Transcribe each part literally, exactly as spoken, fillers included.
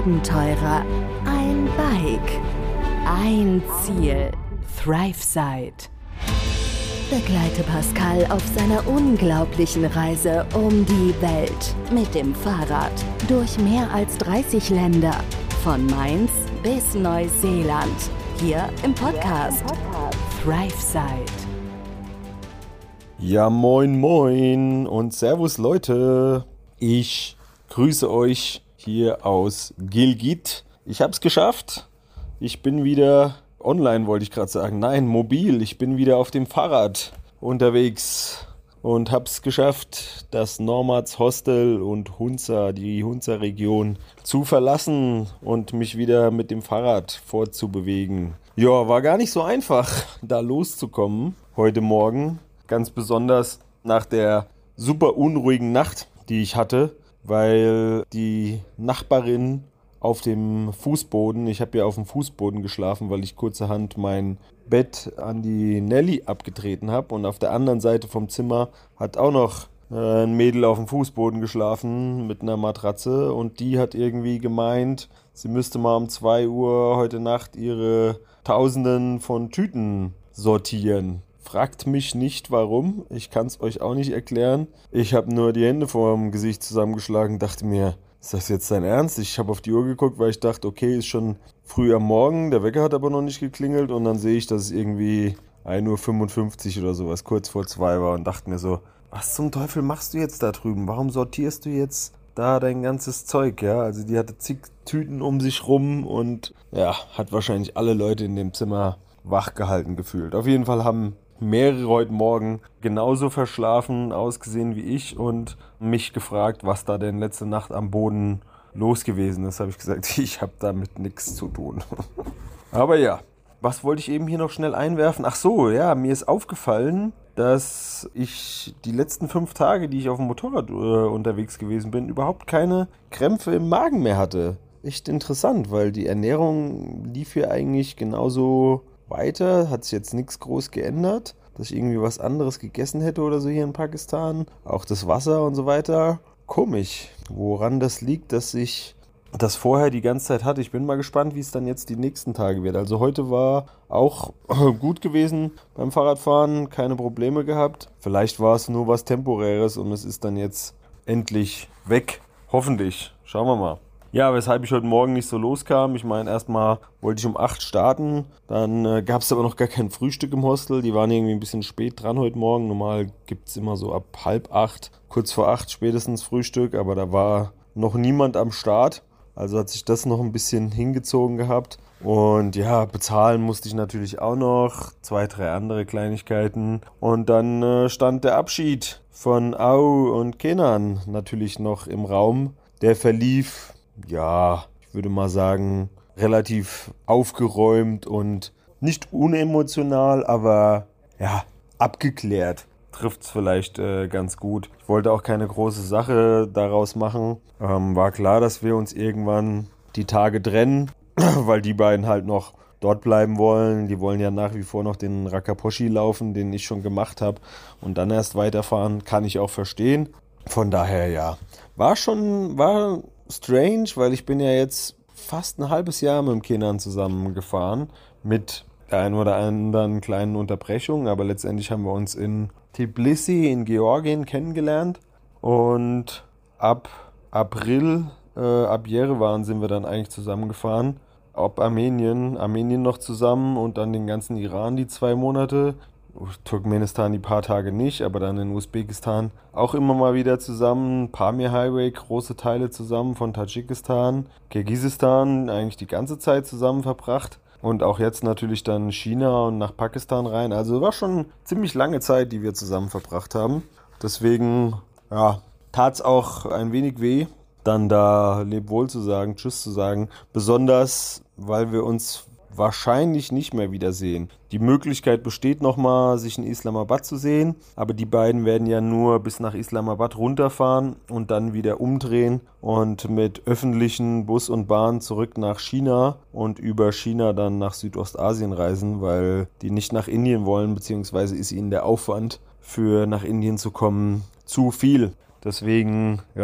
Abenteurer, ein Bike, ein Ziel. ThriveSide. Begleite Pascal auf seiner unglaublichen Reise um die Welt mit dem Fahrrad durch mehr als dreißig Länder, von Mainz bis Neuseeland, hier im Podcast, hier im Podcast. ThriveSide. Ja, moin moin und servus Leute, ich grüße euch hier aus Gilgit. Ich hab's geschafft, ich bin wieder online, wollte ich gerade sagen, nein, mobil, ich bin wieder auf dem Fahrrad unterwegs und hab's geschafft, das Normads Hostel und Hunza, die Hunza-Region zu verlassen und mich wieder mit dem Fahrrad fortzubewegen. Ja, war gar nicht so einfach, da loszukommen heute Morgen. Ganz besonders nach der super unruhigen Nacht, die ich hatte, weil die Nachbarin auf dem Fußboden, ich habe ja auf dem Fußboden geschlafen, weil ich kurzerhand mein Bett an die Nelly abgetreten habe, und auf der anderen Seite vom Zimmer hat auch noch äh, ein Mädel auf dem Fußboden geschlafen mit einer Matratze, und die hat irgendwie gemeint, sie müsste mal um zwei Uhr heute Nacht ihre Tausenden von Tüten sortieren. Fragt mich nicht warum, ich kann es euch auch nicht erklären. Ich habe nur die Hände vor dem Gesicht zusammengeschlagen, dachte mir, ist das jetzt dein Ernst? Ich habe auf die Uhr geguckt, weil ich dachte, okay, ist schon früh am Morgen, der Wecker hat aber noch nicht geklingelt, und dann sehe ich, dass es irgendwie ein Uhr fünfundfünfzig oder sowas, kurz vor zwei war, und dachte mir so, was zum Teufel machst du jetzt da drüben? Warum sortierst du jetzt da dein ganzes Zeug? Ja, also die hatte zig Tüten um sich rum und ja, hat wahrscheinlich alle Leute in dem Zimmer wach gehalten gefühlt. Auf jeden Fall haben mehrere heute Morgen genauso verschlafen, ausgesehen wie ich, und mich gefragt, was da denn letzte Nacht am Boden los gewesen ist. Habe ich gesagt, ich habe damit nichts zu tun. Aber ja, was wollte ich eben hier noch schnell einwerfen? Ach so, ja, mir ist aufgefallen, dass ich die letzten fünf Tage, die ich auf dem Motorrad äh, unterwegs gewesen bin, überhaupt keine Krämpfe im Magen mehr hatte. Echt interessant, weil die Ernährung lief hier eigentlich genauso weiter, hat sich jetzt nichts groß geändert, dass ich irgendwie was anderes gegessen hätte oder so hier in Pakistan. Auch das Wasser und so weiter. Komisch, woran das liegt, dass ich das vorher die ganze Zeit hatte. Ich bin mal gespannt, wie es dann jetzt die nächsten Tage wird. Also heute war auch gut gewesen beim Fahrradfahren, keine Probleme gehabt. Vielleicht war es nur was Temporäres und es ist dann jetzt endlich weg. Hoffentlich. Schauen wir mal. Ja, weshalb ich heute Morgen nicht so loskam. Ich meine, erstmal wollte ich um acht starten. Dann äh, gab es aber noch gar kein Frühstück im Hostel. Die waren irgendwie ein bisschen spät dran heute Morgen. Normal gibt es immer so ab halb acht, kurz vor acht spätestens Frühstück. Aber da war noch niemand am Start. Also hat sich das noch ein bisschen hingezogen gehabt. Und ja, bezahlen musste ich natürlich auch noch. Zwei, drei andere Kleinigkeiten. Und dann äh, stand der Abschied von Au und Kenan natürlich noch im Raum. Der verlief, ja, ich würde mal sagen, relativ aufgeräumt und nicht unemotional, aber ja, abgeklärt. Trifft es vielleicht äh, ganz gut. Ich wollte auch keine große Sache daraus machen. Ähm, war klar, dass wir uns irgendwann die Tage trennen, weil die beiden halt noch dort bleiben wollen. Die wollen ja nach wie vor noch den Rakaposhi laufen, den ich schon gemacht habe, und dann erst weiterfahren. Kann ich auch verstehen. Von daher, ja, war schon, war strange, weil ich bin ja jetzt fast ein halbes Jahr mit dem Kenan zusammengefahren, mit der einen oder anderen kleinen Unterbrechung, aber letztendlich haben wir uns in Tbilisi in Georgien kennengelernt, und ab April, äh, ab Jerewan sind wir dann eigentlich zusammengefahren, ab Armenien, Armenien noch zusammen und dann den ganzen Iran die zwei Monate, Turkmenistan die paar Tage nicht, aber dann in Usbekistan auch immer mal wieder zusammen, Pamir Highway, große Teile zusammen von Tadschikistan, Kirgisistan, eigentlich die ganze Zeit zusammen verbracht. Und auch jetzt natürlich dann China und nach Pakistan rein. Also war schon ziemlich lange Zeit, die wir zusammen verbracht haben. Deswegen, ja, tat es auch ein wenig weh, dann da Lebwohl zu sagen, Tschüss zu sagen. Besonders, weil wir uns wahrscheinlich nicht mehr wiedersehen. Die Möglichkeit besteht nochmal, sich in Islamabad zu sehen, aber die beiden werden ja nur bis nach Islamabad runterfahren und dann wieder umdrehen und mit öffentlichen Bus und Bahn zurück nach China und über China dann nach Südostasien reisen, weil die nicht nach Indien wollen, beziehungsweise ist ihnen der Aufwand für nach Indien zu kommen zu viel. Deswegen, ja,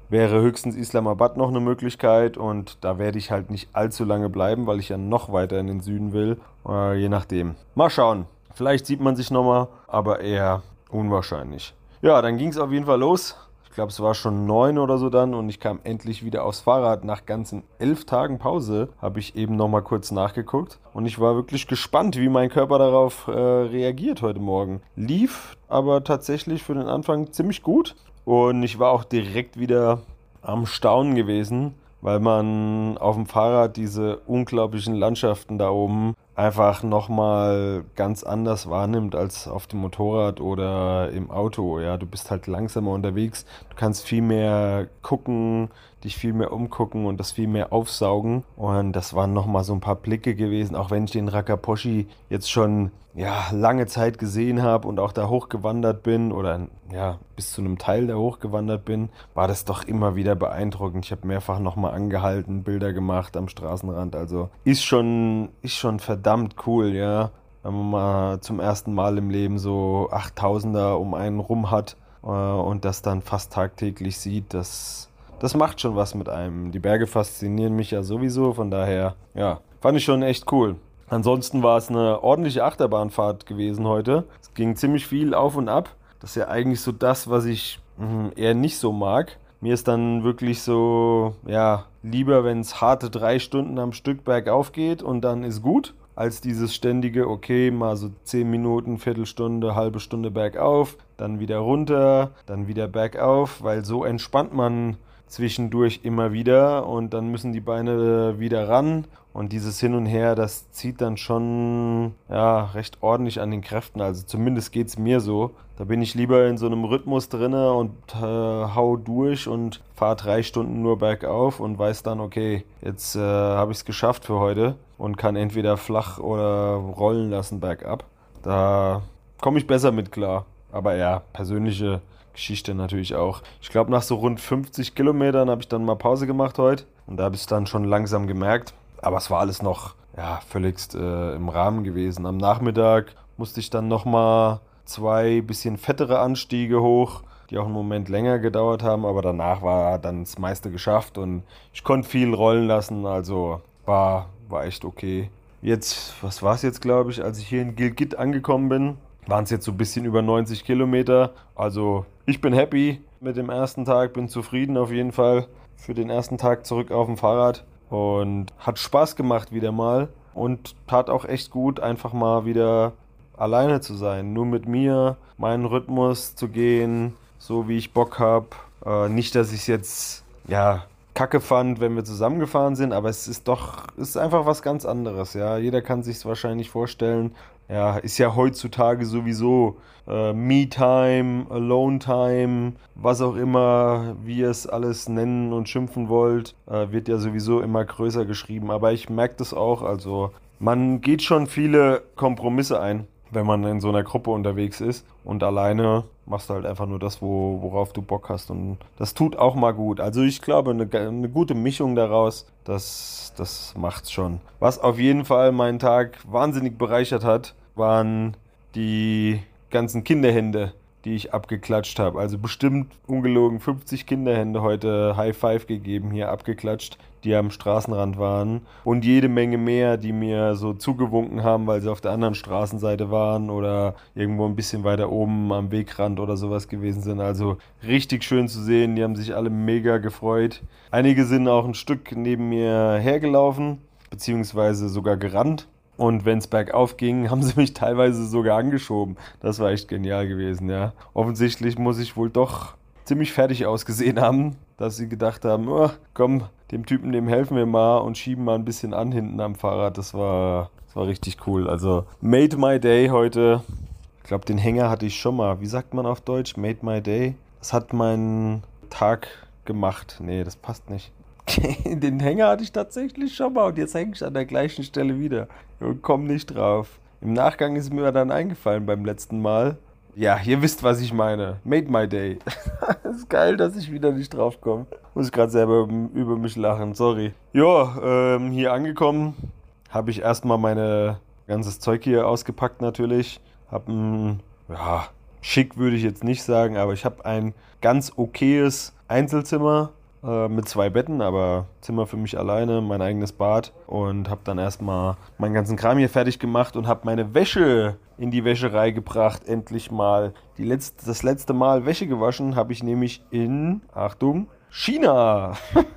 wäre höchstens Islamabad noch eine Möglichkeit und da werde ich halt nicht allzu lange bleiben, weil ich ja noch weiter in den Süden will. Äh, je nachdem. Mal schauen. Vielleicht sieht man sich nochmal, aber eher unwahrscheinlich. Ja, dann ging es auf jeden Fall los. Ich glaube, es war schon neun oder so dann und ich kam endlich wieder aufs Fahrrad. Nach ganzen elf Tagen Pause habe ich eben nochmal kurz nachgeguckt und ich war wirklich gespannt, wie mein Körper darauf äh, reagiert heute Morgen. Lief aber tatsächlich für den Anfang ziemlich gut und ich war auch direkt wieder am Staunen gewesen, weil man auf dem Fahrrad diese unglaublichen Landschaften da oben einfach nochmal ganz anders wahrnimmt als auf dem Motorrad oder im Auto. Ja, du bist halt langsamer unterwegs, du kannst viel mehr gucken, dich viel mehr umgucken und das viel mehr aufsaugen. Und das waren nochmal so ein paar Blicke gewesen, auch wenn ich den Rakaposhi jetzt schon ja, lange Zeit gesehen habe und auch da hochgewandert bin oder ja, bis zu einem Teil da hochgewandert bin, war das doch immer wieder beeindruckend. Ich habe mehrfach nochmal angehalten, Bilder gemacht am Straßenrand. Also ist schon, ist schon verdammt cool, ja. Wenn man mal zum ersten Mal im Leben so achttausender um einen rum hat äh, und das dann fast tagtäglich sieht, das, das macht schon was mit einem. Die Berge faszinieren mich ja sowieso, von daher, ja, fand ich schon echt cool. Ansonsten war es eine ordentliche Achterbahnfahrt gewesen heute. Es ging ziemlich viel auf und ab. Das ist ja eigentlich so das, was ich mh, eher nicht so mag. Mir ist dann wirklich so, ja, lieber, wenn es harte drei Stunden am Stück bergauf geht und dann ist gut, als dieses ständige, okay, mal so zehn Minuten, Viertelstunde, halbe Stunde bergauf, dann wieder runter, dann wieder bergauf, weil so entspannt man zwischendurch immer wieder und dann müssen die Beine wieder ran und dieses Hin und Her, das zieht dann schon ja, recht ordentlich an den Kräften, also zumindest geht es mir so. Da bin ich lieber in so einem Rhythmus drinne und äh, hau durch und fahre drei Stunden nur bergauf und weiß dann, okay, jetzt äh, habe ich es geschafft für heute und kann entweder flach oder rollen lassen bergab. Da komme ich besser mit klar, aber ja, persönliche Geschichte natürlich auch. Ich glaube, nach so rund fünfzig Kilometern habe ich dann mal Pause gemacht heute. Und da habe ich es dann schon langsam gemerkt. Aber es war alles noch ja, völligst äh, im Rahmen gewesen. Am Nachmittag musste ich dann nochmal zwei bisschen fettere Anstiege hoch, die auch einen Moment länger gedauert haben. Aber danach war dann das meiste geschafft und ich konnte viel rollen lassen. Also war, war echt okay. Jetzt, was war es jetzt, glaube ich, als ich hier in Gilgit angekommen bin? Waren es jetzt so ein bisschen über neunzig Kilometer. Also ich bin happy mit dem ersten Tag, bin zufrieden auf jeden Fall für den ersten Tag zurück auf dem Fahrrad. Und hat Spaß gemacht wieder mal und tat auch echt gut, einfach mal wieder alleine zu sein. Nur mit mir, meinen Rhythmus zu gehen, so wie ich Bock habe. Äh, nicht, dass ich es jetzt ja, kacke fand, wenn wir zusammengefahren sind, aber es ist doch, es ist einfach was ganz anderes. Ja, jeder kann sich es wahrscheinlich vorstellen. Ja, ist ja heutzutage sowieso äh, Me-Time, Alone-Time, was auch immer, wie ihr es alles nennen und schimpfen wollt, äh, wird ja sowieso immer größer geschrieben. Aber ich merke das auch, also man geht schon viele Kompromisse ein, wenn man in so einer Gruppe unterwegs ist und alleine machst du halt einfach nur das, wo, worauf du Bock hast und das tut auch mal gut. Also ich glaube, eine, eine gute Mischung daraus, das, das macht's schon. Was auf jeden Fall meinen Tag wahnsinnig bereichert hat, waren die ganzen Kinderhände, die ich abgeklatscht habe. Also bestimmt ungelogen fünfzig Kinderhände heute High Five gegeben, hier abgeklatscht, die am Straßenrand waren. Und jede Menge mehr, die mir so zugewunken haben, weil sie auf der anderen Straßenseite waren oder irgendwo ein bisschen weiter oben am Wegrand oder sowas gewesen sind. Also richtig schön zu sehen, die haben sich alle mega gefreut. Einige sind auch ein Stück neben mir hergelaufen, beziehungsweise sogar gerannt. Und wenn es bergauf ging, haben sie mich teilweise sogar angeschoben. Das war echt genial gewesen, ja. Offensichtlich muss ich wohl doch ziemlich fertig ausgesehen haben, dass sie gedacht haben, oh, komm, dem Typen, dem helfen wir mal und schieben mal ein bisschen an hinten am Fahrrad. Das war, das war richtig cool. Also, made my day heute. Ich glaube, den Hänger hatte ich schon mal. Wie sagt man auf Deutsch? Made my day? Das hat meinen Tag gemacht. Nee, das passt nicht. Den Hänger hatte ich tatsächlich schon mal und jetzt hänge ich an der gleichen Stelle wieder und komme nicht drauf. Im Nachgang ist mir dann eingefallen beim letzten Mal. Ja, ihr wisst, was ich meine. Made my day. Das ist geil, dass ich wieder nicht drauf komme. Muss ich gerade selber über mich lachen, sorry. Ja, ähm, hier angekommen habe ich erstmal mein ganzes Zeug hier ausgepackt natürlich. Hab ein, ja, schick würde ich jetzt nicht sagen, aber ich habe ein ganz okayes Einzelzimmer. äh, mit zwei Betten, aber Zimmer für mich alleine, mein eigenes Bad und habe dann erstmal meinen ganzen Kram hier fertig gemacht und habe meine Wäsche in die Wäscherei gebracht. Endlich mal. Die letzte, das letzte Mal Wäsche gewaschen habe ich nämlich in, Achtung, China.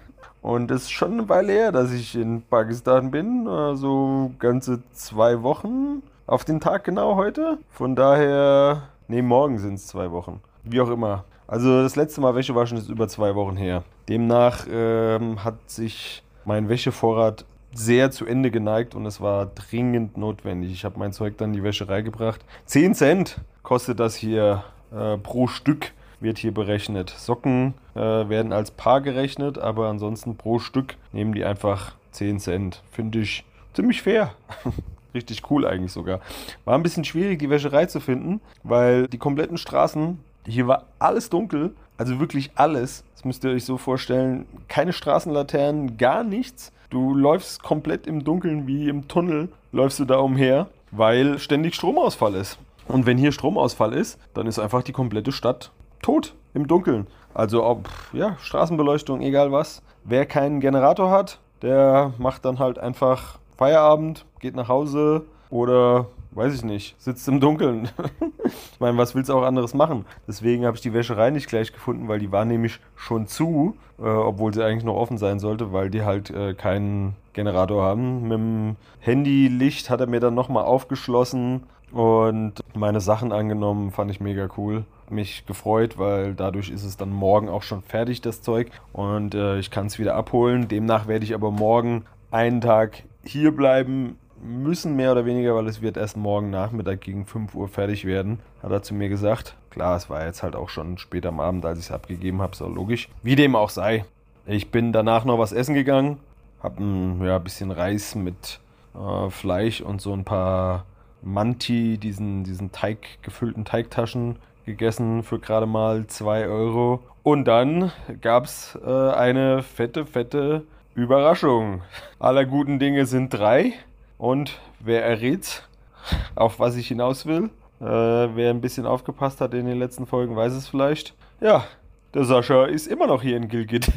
Und es ist schon eine Weile her, dass ich in Pakistan bin, also ganze zwei Wochen auf den Tag genau heute. Von daher, nee, morgen sind es zwei Wochen. Wie auch immer. Also das letzte Mal Wäsche waschen ist über zwei Wochen her. Demnach ähm, hat sich mein Wäschevorrat sehr zu Ende geneigt und es war dringend notwendig. Ich habe mein Zeug dann in die Wäscherei gebracht. zehn Cent kostet das hier äh, pro Stück, wird hier berechnet. Socken äh, werden als Paar gerechnet, aber ansonsten pro Stück nehmen die einfach zehn Cent. Finde ich ziemlich fair. Richtig cool eigentlich sogar. War ein bisschen schwierig, die Wäscherei zu finden, weil die kompletten Straßen, hier war alles dunkel, also wirklich alles. Das müsst ihr euch so vorstellen, keine Straßenlaternen, gar nichts. Du läufst komplett im Dunkeln wie im Tunnel, läufst du da umher, weil ständig Stromausfall ist. Und wenn hier Stromausfall ist, dann ist einfach die komplette Stadt tot im Dunkeln. Also ob, ja, Straßenbeleuchtung, egal was. Wer keinen Generator hat, der macht dann halt einfach Feierabend, geht nach Hause oder, weiß ich nicht, sitzt im Dunkeln. Ich meine, was willst du auch anderes machen? Deswegen habe ich die Wäscherei nicht gleich gefunden, weil die war nämlich schon zu, äh, obwohl sie eigentlich noch offen sein sollte, weil die halt äh, keinen Generator haben. Mit dem Handylicht hat er mir dann nochmal aufgeschlossen und meine Sachen angenommen, fand ich mega cool. Mich gefreut, weil dadurch ist es dann morgen auch schon fertig, das Zeug. Und äh, ich kann es wieder abholen. Demnach werde ich aber morgen einen Tag hier bleiben müssen, mehr oder weniger, weil es wird erst morgen Nachmittag gegen fünf Uhr fertig werden, hat er zu mir gesagt. Klar, es war jetzt halt auch schon spät am Abend, als ich es abgegeben habe, so logisch. Wie dem auch sei. Ich bin danach noch was essen gegangen, habe ein ja, bisschen Reis mit äh, Fleisch und so ein paar Manti, diesen, diesen Teig, gefüllten Teigtaschen gegessen für gerade mal zwei Euro. Und dann gab es äh, eine fette, fette Überraschung. Aller guten Dinge sind drei. Und wer errät, auf was ich hinaus will? Äh, wer ein bisschen aufgepasst hat in den letzten Folgen, weiß es vielleicht. Ja, der Sascha ist immer noch hier in Gilgit.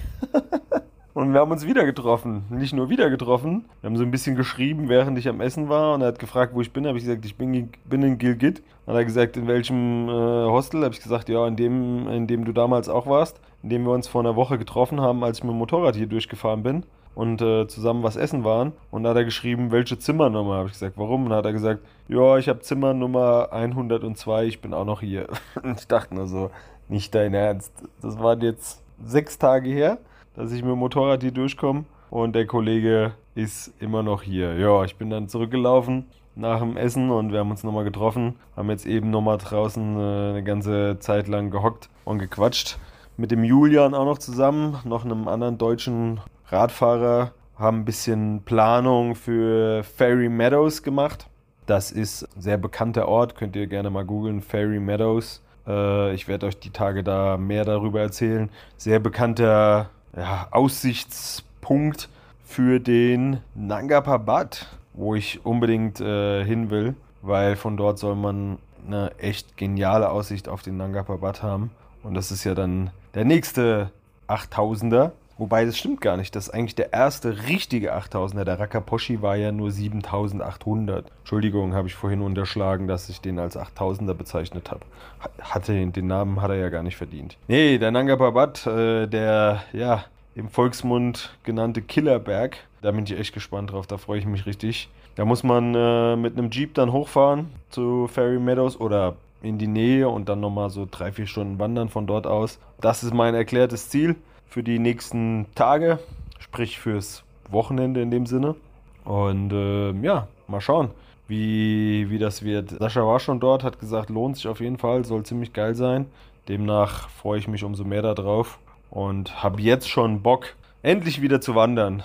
Und wir haben uns wieder getroffen. Nicht nur wieder getroffen. Wir haben so ein bisschen geschrieben, während ich am Essen war. Und er hat gefragt, wo ich bin. Da habe ich gesagt, ich bin, bin in Gilgit. Dann hat er gesagt, in welchem äh, Hostel? Da habe ich gesagt, ja, in dem, in dem du damals auch warst. In dem wir uns vor einer Woche getroffen haben, als ich mit dem Motorrad hier durchgefahren bin. Und äh, zusammen was essen waren. Und da hat er geschrieben, welche Zimmernummer? Habe ich gesagt, warum? Und dann hat er gesagt, ja, ich habe Zimmernummer hundertzwei, ich bin auch noch hier. Und ich dachte nur so, nicht dein Ernst. Das waren jetzt sechs Tage her, dass ich mit dem Motorrad hier durchkomme. Und der Kollege ist immer noch hier. Ja, ich bin dann zurückgelaufen nach dem Essen und wir haben uns nochmal getroffen. Haben jetzt eben nochmal draußen äh, eine ganze Zeit lang gehockt und gequatscht. Mit dem Julian auch noch zusammen, noch einem anderen deutschen Radfahrer, haben ein bisschen Planung für Fairy Meadows gemacht. Das ist ein sehr bekannter Ort, könnt ihr gerne mal googeln, Fairy Meadows. Äh, ich werde euch die Tage da mehr darüber erzählen. Sehr bekannter ja, Aussichtspunkt für den Nanga Parbat, wo ich unbedingt äh, hin will, weil von dort soll man eine echt geniale Aussicht auf den Nanga Parbat haben. Und das ist ja dann der nächste achttausender. Wobei, das stimmt gar nicht. Das ist eigentlich der erste richtige achttausender. Der Rakaposhi war ja nur siebentausendachthundert. Entschuldigung, habe ich vorhin unterschlagen, dass ich den als achttausender bezeichnet habe. Hatte, den Namen hat er ja gar nicht verdient. Nee, der Nanga Parbat, äh, der ja im Volksmund genannte Killerberg. Da bin ich echt gespannt drauf. Da freue ich mich richtig. Da muss man äh, mit einem Jeep dann hochfahren zu Fairy Meadows oder in die Nähe und dann nochmal so drei, vier Stunden wandern von dort aus. Das ist mein erklärtes Ziel für die nächsten Tage, sprich fürs Wochenende in dem Sinne. Und äh, ja, mal schauen, wie, wie das wird. Sascha war schon dort, hat gesagt, lohnt sich auf jeden Fall, soll ziemlich geil sein. Demnach freue ich mich umso mehr darauf und habe jetzt schon Bock, endlich wieder zu wandern.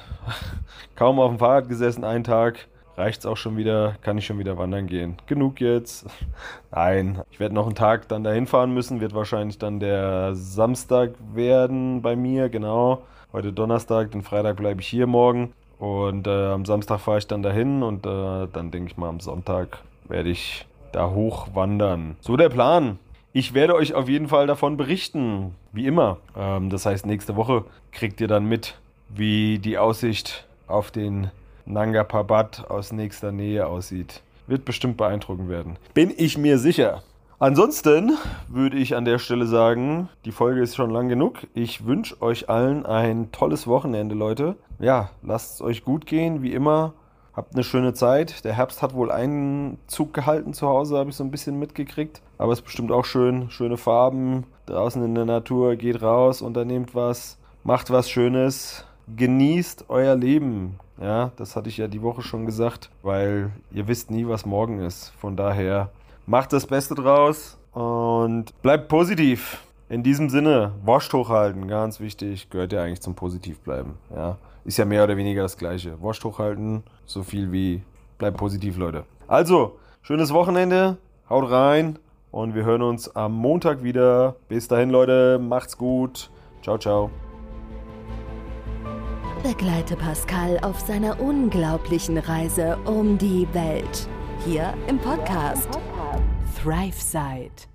Kaum auf dem Fahrrad gesessen, einen Tag, reicht's auch schon wieder, kann ich schon wieder wandern gehen. Genug jetzt. Nein, ich werde noch einen Tag dann dahin fahren müssen, wird wahrscheinlich dann der Samstag werden bei mir, genau. Heute Donnerstag, den Freitag bleibe ich hier morgen und äh, am Samstag fahre ich dann dahin und äh, dann denke ich mal am Sonntag werde ich da hoch wandern. So der Plan. Ich werde euch auf jeden Fall davon berichten, wie immer. Ähm, das heißt, nächste Woche kriegt ihr dann mit, wie die Aussicht auf den Nanga Parbat aus nächster Nähe aussieht. Wird bestimmt beeindruckend werden. Bin ich mir sicher. Ansonsten würde ich an der Stelle sagen, die Folge ist schon lang genug. Ich wünsche euch allen ein tolles Wochenende, Leute. Ja, lasst es euch gut gehen, wie immer. Habt eine schöne Zeit. Der Herbst hat wohl Einzug gehalten zu Hause, habe ich so ein bisschen mitgekriegt. Aber es ist bestimmt auch schön. Schöne Farben. Draußen in der Natur. Geht raus, unternehmt was. Macht was Schönes. Genießt euer Leben. Ja, das hatte ich ja die Woche schon gesagt, weil ihr wisst nie, was morgen ist. Von daher macht das Beste draus und bleibt positiv. In diesem Sinne, Wurst hochhalten, ganz wichtig, gehört ja eigentlich zum Positivbleiben. Ja, ist ja mehr oder weniger das Gleiche. Wurst hochhalten, so viel wie bleibt positiv, Leute. Also, schönes Wochenende, haut rein und wir hören uns am Montag wieder. Bis dahin, Leute, macht's gut. Ciao, ciao. Begleite Pascal auf seiner unglaublichen Reise um die Welt. Hier im Podcast ThriveSide.